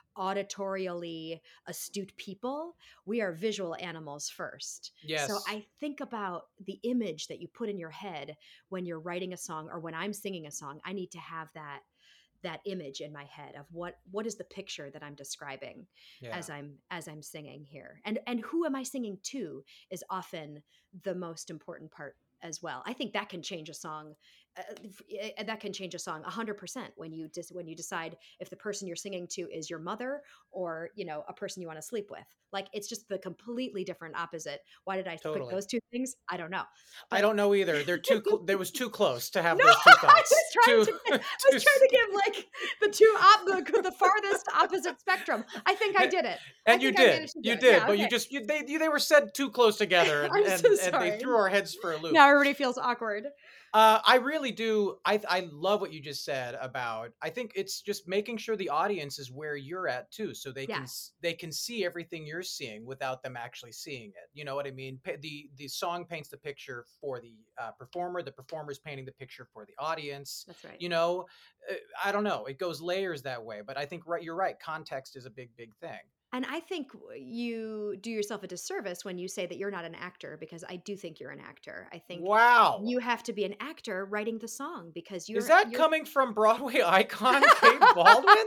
auditorially astute people, we are visual animals first. Yes. So I think about the image that you put in your head when you're writing a song or when I'm singing a song. I need to have that that image in my head of what what is the picture that I'm describing Yeah. as I'm as I'm singing here. And and who am I singing to is often the most important part as well. I think that can change a song. Uh, that can change a song one hundred percent when you dis- when you decide if the person you're singing to is your mother or, you know, a person you want to sleep with. Like, it's just the completely different opposite. Why did I pick Totally. those two things? I don't know. I don't know either. They're too. Cl- there was too close to have No, those two I thoughts. was trying Too- to get, I was too- trying to give like the two op- the, the farthest opposite spectrum. I think I did it. I And you think I did, managed to do you it. did, Yeah, but you okay. just you, they you, they were said too close together, and I'm and, so and sorry. they threw our heads for a loop. Now everybody feels awkward. Uh, I really do. I I love what you just said about. I think it's just making sure the audience is where you're at too, so they can Yeah. s- they can see everything you're seeing without them actually seeing it. You know what I mean? Pa- The the song paints the picture for the uh, performer. The performer's painting the picture for the audience. That's right. You know, Uh, I don't know. It goes layers that way, but I think right. You're right. Context is a big big thing. And I think you do yourself a disservice when you say that you're not an actor, because I do think you're an actor. I think Wow. you have to be an actor writing the song because you're. Is that you're... coming from Broadway icon Kate Baldwin?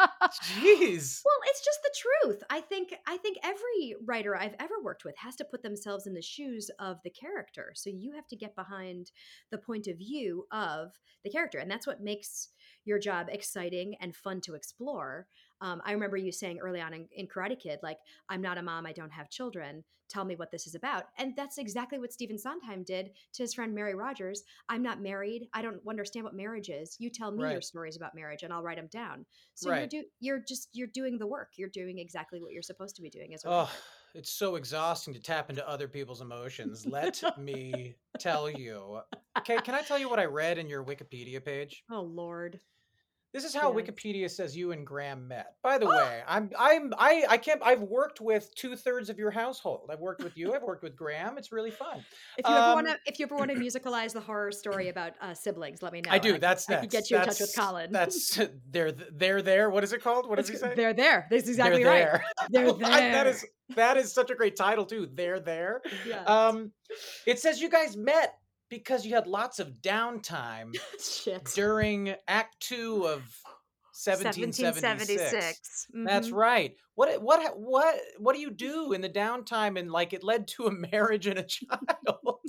Jeez. Well, it's just the truth. I think I think every writer I've ever worked with has to put themselves in the shoes of the character. So you have to get behind the point of view of the character, and that's what makes your job exciting and fun to explore. Um, I remember you saying early on in, in Karate Kid, like, I'm not a mom, I don't have children. Tell me what this is about. And that's exactly what Stephen Sondheim did to his friend Mary Rogers. I'm not married. I don't understand what marriage is. You tell me your Right. stories about marriage and I'll write them down. So Right. you're do you're just you're doing the work. You're doing exactly what you're supposed to be doing as a Oh, writer. it's so exhausting to tap into other people's emotions. Let me tell you. Okay, can I tell you what I read in your Wikipedia page? Oh Lord. This is how Yes. Wikipedia says you and Graham met. By the Oh! way, I'm I'm I I can't I've worked with two thirds of your household. I've worked with you. I've worked with Graham. It's really fun. If you ever Um, want to, if you ever want to musicalize the horror story about uh, siblings, let me know. I and do. I, That's I next. can get you in touch with That's- Colin. That's they're they're there. What is it called? What does he It's- say? They're there. That's exactly They're right. there. They're I- that there. is that is such a great title too. They're there. Yes. Um, it says you guys met because you had lots of downtime Shit. during Act Two of seventeen seventy-six. That's Mhm. right. What what what what do you do in the downtime? And like it led to a marriage and a child.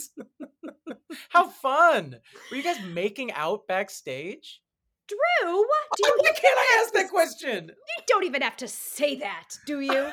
How fun! Were you guys making out backstage? Drew, do you Why can't I ask that question? You don't even have to say that, do you?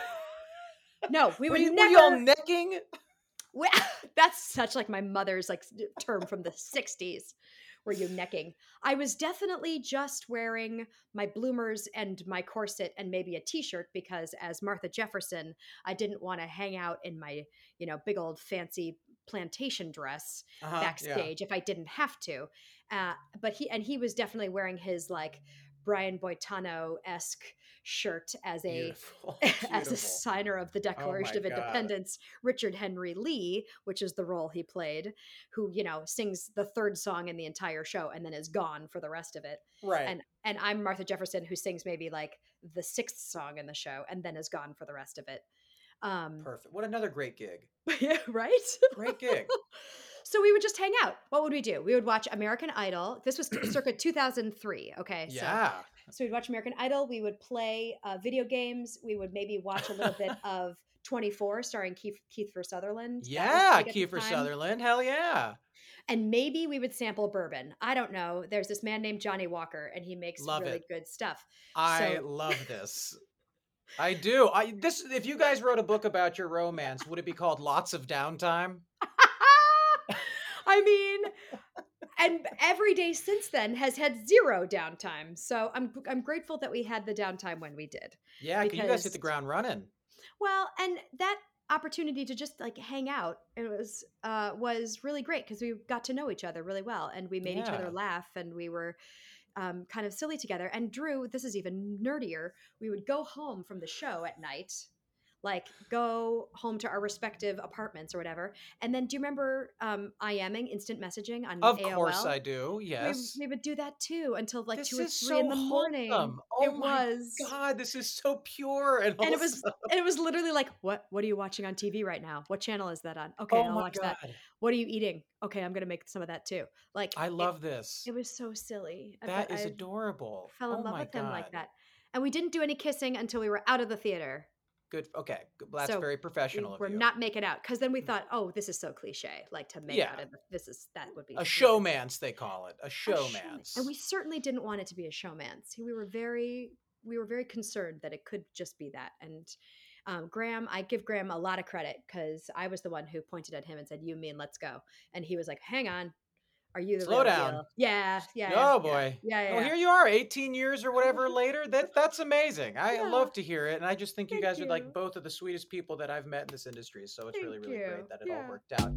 No, we Were would you, never. were you all necking? we- That's such like my mother's like term from the sixties. were you necking? I was definitely just wearing my bloomers and my corset and maybe a t-shirt because as Martha Jefferson, I didn't want to hang out in my, you know, big old fancy plantation dress Uh-huh, backstage yeah. if I didn't have to. Uh, but he, and he was definitely wearing his like Brian Boitano-esque shirt as a Beautiful. as a Beautiful. signer of the Oh Declaration my of God. Independence, Richard Henry Lee, which is the role he played, who, you know, sings the third song in the entire show and then is gone for the rest of it. Right. And and I'm Martha Jefferson, who sings maybe like the sixth song in the show and then is gone for the rest of it. Um, Perfect. What another great gig. yeah, right? Great gig. So we would just hang out. What would we do? We would watch American Idol. This was circa two thousand three. Okay. Yeah. So, so we'd watch American Idol. We would play uh, video games. We would maybe watch a little bit of twenty-four starring Keith, Kiefer Sutherland. That was Yeah, big at the Kiefer time. Sutherland. Hell yeah. And maybe we would sample bourbon. I don't know. There's this man named Johnny Walker, and he makes Love really it. good stuff. I So- love this. I do. I this if you guys wrote a book about your romance, would it be called Lots of Downtime? I mean, and every day since then has had zero downtime. So I'm I'm grateful that we had the downtime when we did. Yeah, 'cause you guys Because- hit the ground running. Well, and that opportunity to just like hang out, it was uh was really great because we got to know each other really well and we made each other Yeah. laugh and we were um, kind of silly together. And Drew, this is even nerdier. We would go home from the show at night, like go home to our respective apartments or whatever. And then do you remember um, IMing, instant messaging on Of A O L? course I do. We, Yes. we would do that too until like This two or is three in so the morning. wholesome. Oh it my was. God, this is so pure and And it was wholesome. and it was literally like, what what are you watching on T V right now? What channel is that on? Okay, Oh I'll my watch God. that. What are you eating? Okay, I'm gonna make some of that too. Like I it- love this. It, was so silly. I That fe- is I adorable. fell in Oh love my with him like God. that. And we didn't do any kissing until we were out of the theater. Good. Okay. good. Well, that's So very We professional of were you. not making out because then we thought, oh, this is so cliche. Like to make Yeah. out. In the, this is that would be A really- showmance, they call it. A a showman. showmance. And we certainly didn't want it to be a showmance. We were very we were very concerned that it could just be that. And um, Graham, I give Graham a lot of credit because I was the one who pointed at him and said, "You mean let's go?" And he was like, "Hang on, are you the Slow real down. deal?" Yeah, yeah. oh yeah, boy. Yeah, yeah. Well, yeah. here you are, eighteen years or whatever later. That that's amazing. I Yeah. love to hear it, and I just think you Thank guys are you. like both of the sweetest people that I've met in this industry. So it's really, Thank really you. great that it Yeah. all worked out.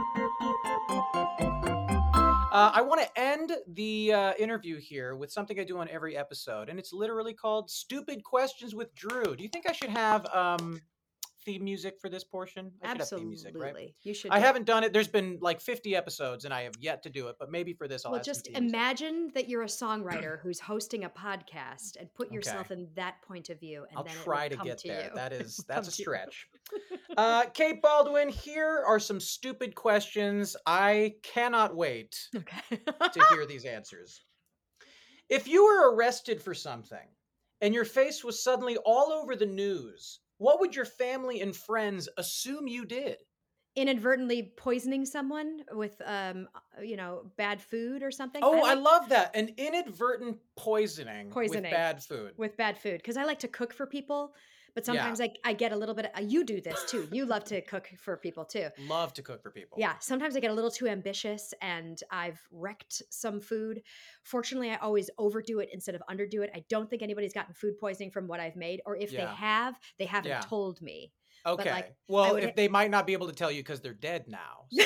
Uh, I want to end the uh, interview here with something I do on every episode, and it's literally called "Stupid Questions with Drew." Do you think I should have um, theme music for this portion? I should have theme music, right? Absolutely. You should. I do it. haven't done it. There's been like fifty episodes, and I have yet to do it. But maybe for this, I'll Well, have some just theme music. imagine that you're a songwriter who's hosting a podcast and put yourself in that point of view. And I'll then try it to will come get to there. you. That It is will that's a come to you. stretch. uh, Kate Baldwin, here are some stupid questions. I cannot wait Okay. to hear these answers. If you were arrested for something and your face was suddenly all over the news, what would your family and friends assume you did? Inadvertently poisoning someone with, um, you know, bad food or something. Oh, I, like- love that. An inadvertent poisoning, Poisoning. with bad food. with bad food because I like to cook for people, but Yeah. sometimes I, I get a little bit. Uh, you do this too. You love to cook for people too. Love to cook for people. Yeah, sometimes I get a little too ambitious and I've wrecked some food. Fortunately, I always overdo it instead of underdo it. I don't think anybody's gotten food poisoning from what I've made, or if Yeah. they have, they haven't Yeah. told me. Okay. like, I well, would if ha- they might not be able to tell you because they're dead now. so-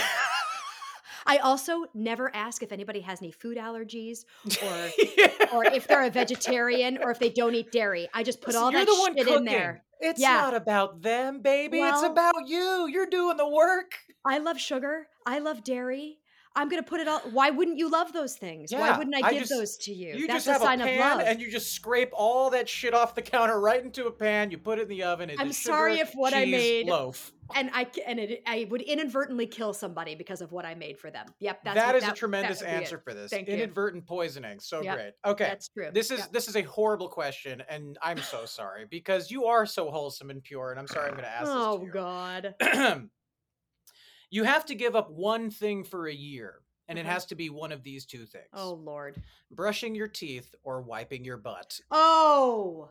I also never ask if anybody has any food allergies or Yeah. or if they're a vegetarian or if they don't eat dairy. I just put Listen, all you're that the one shit cooking. in there. It's Yeah. not about them, baby. it's Well- about you. You're doing the work. I love sugar. I love dairy. I'm gonna put it all. Why wouldn't you love those things? Why Yeah, wouldn't I I give just- those to you? You That's just have a sign a of pan love. and you just scrape all that shit off the counter right into a pan. You put it in the oven. It's I'm a sorry sugar, if what I cheese made- loaf. and I c- and it, I would inadvertently kill somebody because of what I made for them. Yep, that's That what, is that, a tremendous that would be it. answer for this. Thank you. Inadvertent poisoning. So Yep, great. Okay. That's true. This is Yep. this is a horrible question, and I'm so sorry because you are so wholesome and pure, and I'm sorry I'm going to ask Oh this to God. you. You have to give up one thing for a year, and it Okay. has to be one of these two things: Oh Lord. brushing your teeth or wiping your butt. Oh.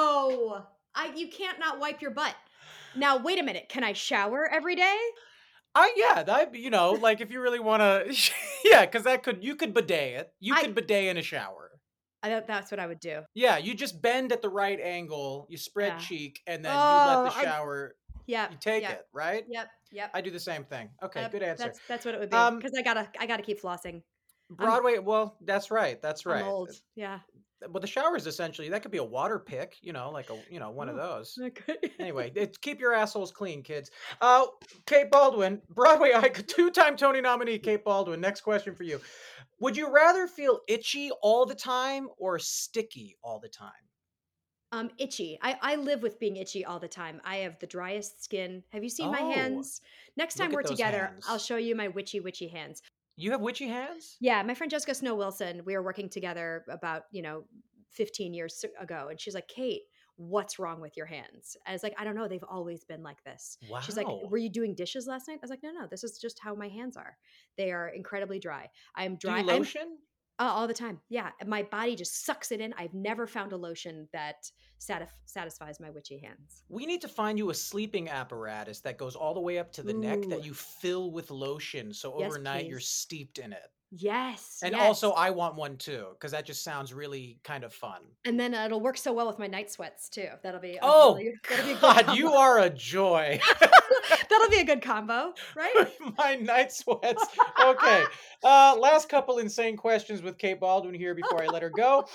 Oh. I you can't not wipe your butt. Now wait a minute. Can I shower every day? I yeah, that you know, like if you really want to, yeah, because that could you could bidet it. You I- could bidet in a shower. I thought that's what I would do. Yeah, you just bend at the right angle, you spread Yeah. cheek, and then Oh, you let the I- shower. Yep. You take yep, it, right? Yep. Yep. I do the same thing. Okay, Yep, good answer. That's that's what it would be. Um, Because I gotta I gotta keep flossing. Broadway. Well, that's right. That's right. I'm old. Yeah. Well, the shower is essentially that could be a water pick, you know, like a you know one of Oh, those. Okay. Anyway, it's, keep your assholes clean, kids. Uh, Kate Baldwin, Broadway icon, two-time Tony nominee, Kate Baldwin. Next question for you: would you rather feel itchy all the time or sticky all the time? Um, itchy. I, I live with being itchy all the time. I have the driest skin. Have you seen my Oh, hands? Next time look we're at those together, hands. I'll show you my witchy witchy hands. You have witchy hands? Yeah, my friend Jessica Snow Wilson, we were working together about, you know, fifteen years ago. And she's like, Kate, what's wrong with your hands? I was like, I don't know. They've always been like this. She's like, Wow. were you doing dishes last night? I was like, no, no, this is just how my hands are. They are incredibly dry. I'm Do dry. you I'm- lotion? Uh, all the time. Yeah. My body just sucks it in. I've never found a lotion that satisf- satisfies my witchy hands. We need to find you a sleeping apparatus that goes all the way up to the neck Ooh. that you fill with lotion, so Yes, overnight you're please. steeped in it. Yes. And yes. also, I want one too, because that just sounds really kind of fun. and then uh, it'll work so well with my night sweats too. That'll be a Oh, really, that'll be a good God, you combo. are a joy. That'll be a good combo, right? My night sweats. Okay. Uh, last couple insane questions with Kate Baldwin here before I let her go.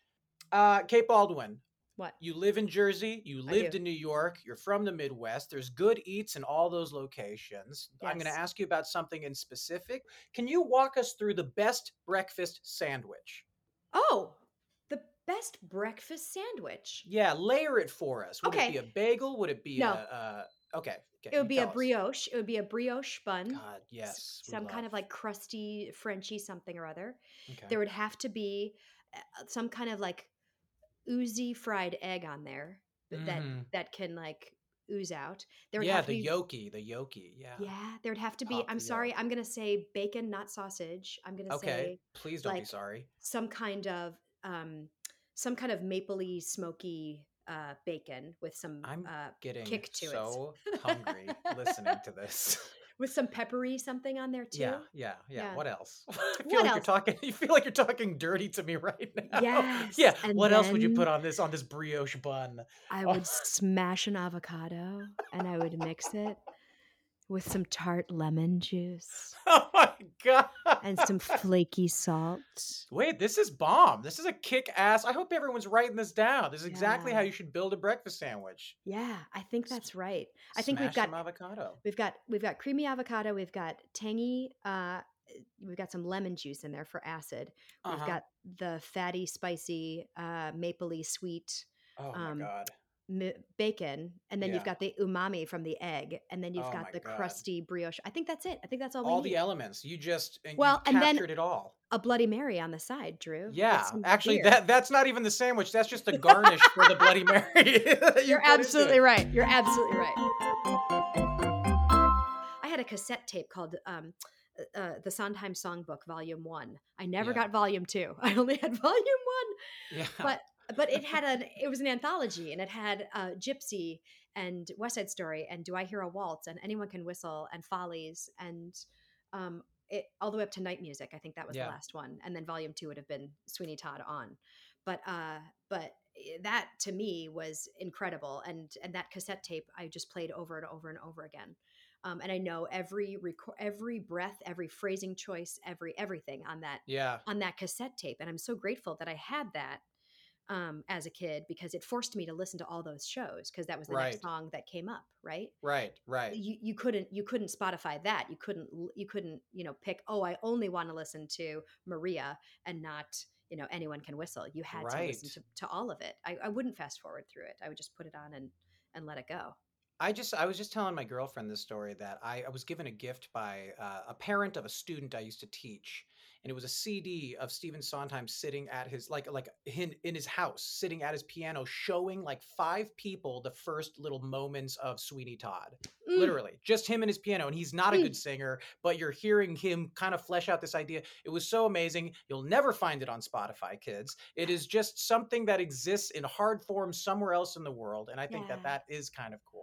Uh, Kate Baldwin, What? you live in Jersey. You I lived do. in New York. You're from the Midwest. There's good eats in all those locations. I'm going Yes. to ask you about something in specific. Can you walk us through the best breakfast sandwich? Oh, the best breakfast sandwich. Yeah, layer it for us. Would Okay. it be a bagel? Would it be No. a... Uh, okay. okay. It would you be a tell us. brioche. It would be a brioche bun. God, s- yes. we Some kind of love. like crusty, Frenchy something or other. Okay. There would have to be uh, some kind of like oozy fried egg on there th- that Mhm. that can like ooze out. There would Yeah, have to the be yolky, the yolky. Yeah. yeah. There would have to be. Pop I'm the sorry. yolk. I'm gonna say bacon, not sausage. I'm gonna Okay. say Please don't be like sorry. some kind of um some kind of mapley, smoky uh bacon with some I'm uh getting kick to so it. hungry listening to this. with some peppery something on there too. Yeah, yeah, yeah, Yeah. What else? I feel What like else? you're talking. You feel like you're talking dirty to me right now. Yes, Yeah. and What else would you then- put on this on this brioche bun? I Oh. would smash an avocado and I would mix it with some tart lemon juice Oh my god! and some flaky salt. Wait, this is bomb. This is a kick ass. I hope everyone's writing this down. This is exactly how Yeah. you should build a breakfast sandwich. Yeah, I think that's right. I think we've Smash got some avocado. we've got we've got creamy avocado, we've got tangy uh we've got some lemon juice in there for acid. We've Uh-huh. got the fatty, spicy, uh mapley sweet Oh um, my god. m- bacon, and then Yeah. you've got the umami from the egg, and then you've Oh my got the God. crusty brioche. I think that's it. I think that's all we All need. the elements. You just and Well, you and then- captured it all. A Bloody Mary on the side, Drew. with Yeah, some actually, beer. that that's not even the sandwich. That's just the garnish for the Bloody Mary. that you You're put into absolutely it. right. You're absolutely right. I had a cassette tape called um, uh, uh, the Sondheim Songbook, Volume One. I never Yeah. got Volume Two. I only had Volume One, Yeah. but but it had an it was an anthology, and it had uh, Gypsy and West Side Story and Do I Hear a Waltz and Anyone Can Whistle and Follies and um, it all the way up to Night Music. I think that was Yeah. the last one, and then Volume Two would have been Sweeney Todd on. But uh, but eh, that to me was incredible, and and that cassette tape I just played over and over and over again. Um, and I know every reco- every breath, every phrasing choice, every everything on that Yeah. on that cassette tape, and I'm so grateful that I had that um, as a kid because it forced me to listen to all those shows because that was the Right. next song that came up, right? Right. Right. You you couldn't you couldn't Spotify that. You couldn't l- you couldn't you know pick. Oh, I only want to listen to Maria and not you know Anyone Can Whistle. You had to listen Right. to, to all of it. I, I wouldn't fast forward through it. I would just put it on and and let it go. I just I was just telling my girlfriend this story that I, I was given a gift by uh, a parent of a student I used to teach, and it was a C D of Stephen Sondheim sitting at his like like in in his house, sitting at his piano, showing like five people the first little moments of Sweeney Todd. Mm. Literally, just him and his piano, and he's not a Mm. good singer, but you're hearing him kind of flesh out this idea. It was so amazing. You'll never find it on Spotify, kids. It is just something that exists in hard form somewhere else in the world, and I think that Yeah. that is kind of cool.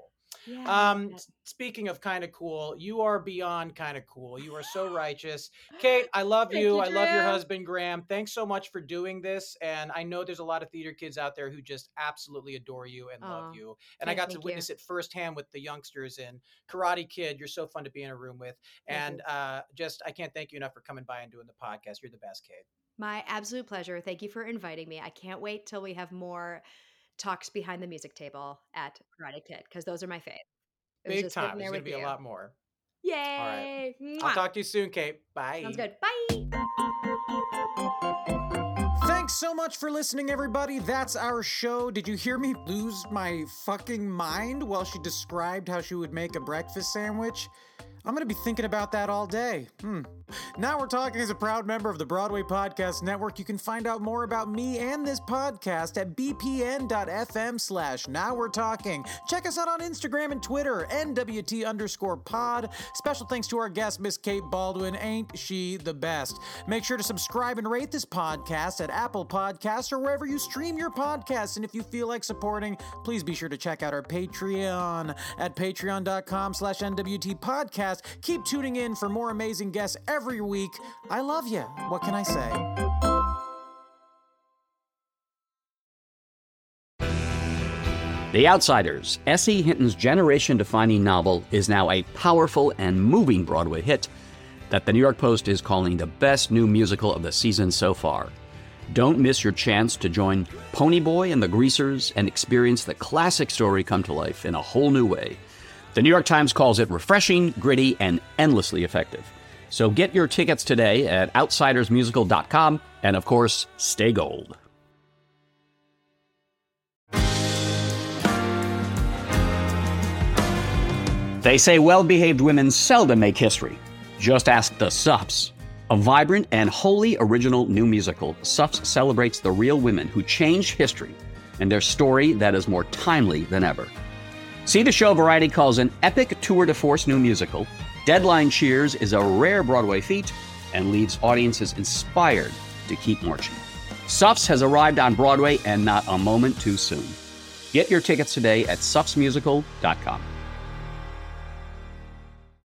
Yeah. Um, s- speaking of kind of cool, you are beyond kind of cool. You are so righteous. Kate, I love Thank you. you, I love your Drew. husband, Graham. Thanks so much for doing this. And I know there's a lot of theater kids out there who just absolutely adore you and love Aw. you. And I Thank- got to thank you. witness it firsthand with the youngsters in Karate Kid. You're so fun to be in a room with. Thank And you. uh, just, I can't thank you enough for coming by and doing the podcast. You're the best, Kate. My absolute pleasure. Thank you for inviting me. I can't wait till we have more talks behind the music table at Karate Kid because those are my fave. It was Big just sitting time. There's there going to with be you. a lot more. Yay! I'll Mwah. talk to you soon, Kate. Bye. Sounds good. Bye. Thanks so much for listening, everybody. That's our show. Did you hear me lose my fucking mind while she described how she would make a breakfast sandwich? I'm going to be thinking about that all day. Hmm. Now We're Talking is a proud member of the Broadway Podcast Network. You can find out more about me and this podcast at bpn.fm slash Now We're Talking. Check us out on Instagram and Twitter, N W T underscore pod. Special thanks to our guest, Miss Kate Baldwin. Ain't she the best? Make sure to subscribe and rate this podcast at Apple Podcasts or wherever you stream your podcasts. And if you feel like supporting, please be sure to check out our Patreon at patreon.com slash NWT podcast. Keep tuning in for more amazing guests every week. I love you. What can I say? The Outsiders, S E. Hinton's generation-defining novel, is now a powerful and moving Broadway hit that the New York Post is calling the best new musical of the season so far. Don't miss your chance to join Ponyboy and the Greasers and experience the classic story come to life in a whole new way. The New York Times calls it refreshing, gritty, and endlessly effective. So get your tickets today at outsiders musical dot com, and of course, stay gold. They say well-behaved women seldom make history. Just ask the Suffs. A vibrant and wholly original new musical, Suffs celebrates the real women who changed history and their story that is more timely than ever. See the show Variety calls an epic tour de force new musical. Deadline cheers is a rare Broadway feat and leaves audiences inspired to keep marching. Suffs has arrived on Broadway and not a moment too soon. Get your tickets today at suffs musical dot com.